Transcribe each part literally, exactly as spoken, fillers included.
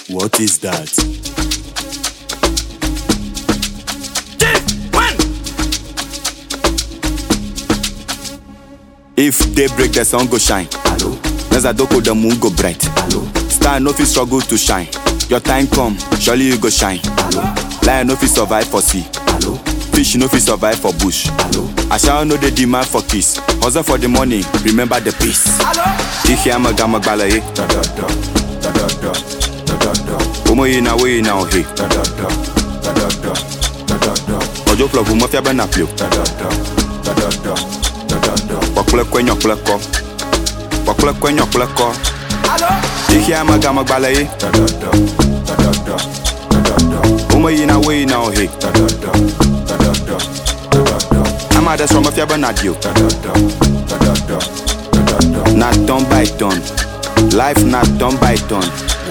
What is that? If they break, the sun go shine. Hello. Nazadoko, the moon go bright. Hello. Star no fit struggle to shine. Your time come, surely you go shine. Hello. Lion no fit survive for sea. Hello. Fish no fit survive for bush. Hello. I shall know the demand for kiss. Hustle for the money, remember the peace. Ihi amagama gbalaye. Omo yi na we na ohe. Ojo plug mo fia bana plio. Wakule kwenye kuleko. Wakule kwenye kuleko. Ihi amagama gbalaye. Omo yi na we na ohe. I'm that's from a fiaba nadio. Not done by done. Life not done by done.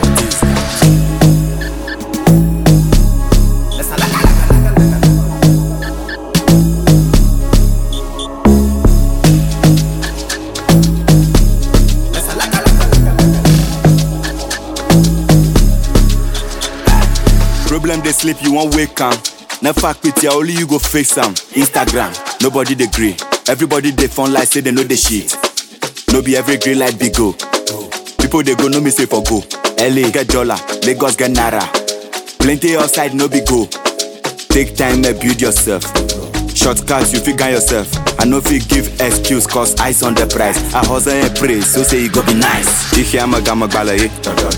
Problem they sleep, you won't wake up. Never fuck with you, only you go face some. Instagram, nobody they grey. Everybody they phone like say they know the shit. No be every grey like big go. People they go no me say for go. L A get dollar, Lagos get naira. Plenty outside no be go. Take time and build yourself. Shortcuts you figure yourself. I know if you give excuse cause ice on the price. I hustle and pray so say you go be nice. Ihi amagama gbalaye.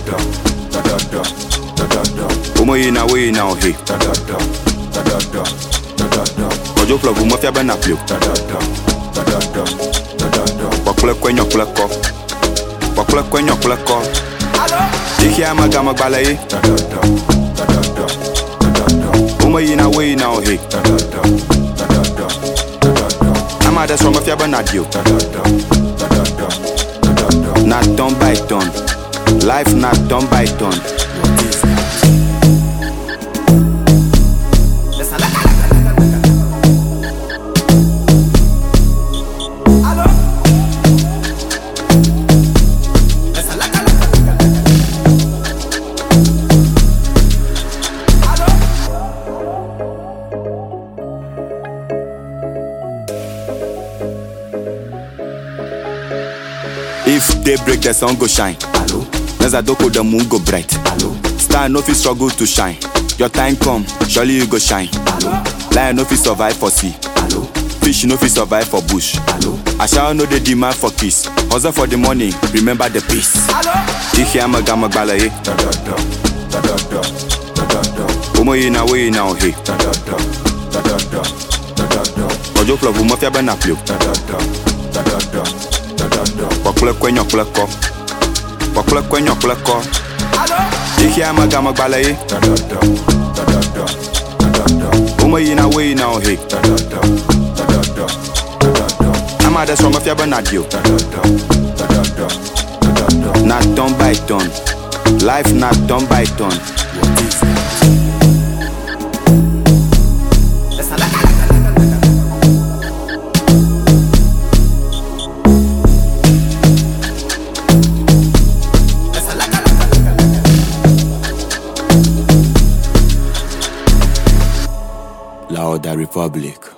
Omo yi na we na ohe. Ojo plug mo fia bana plio. Wakule kwenye kuleko. Wakule kwenye kuleko. Ihi amagama gbalaye. Omo yi na we na ohe. I'm that's from a fia bana dio. Not done by done. Life not done by done. If they break, the sun go shine. Hello. Nazadoko, the moon go bright. Hello. Star no fit struggle to shine. Your time come, surely you go shine. Hello. Lion no fit survive for sea. Hello. Fish no fit survive for bush. Hello. I shall know the demand for kiss. Hustle for the money, remember the peace. Ihi amagama gbalaye. Omo yi na we na ohe. Ojo plug mo fia bana plio. Wakule kwenye kuleko. Wakule kwenye kuleko. Ihi amagama gbalaye. Omo yi na we na ohe. I'm that's from a fiaba nadio. Not done by done. Life not done by done. Lauda Republic.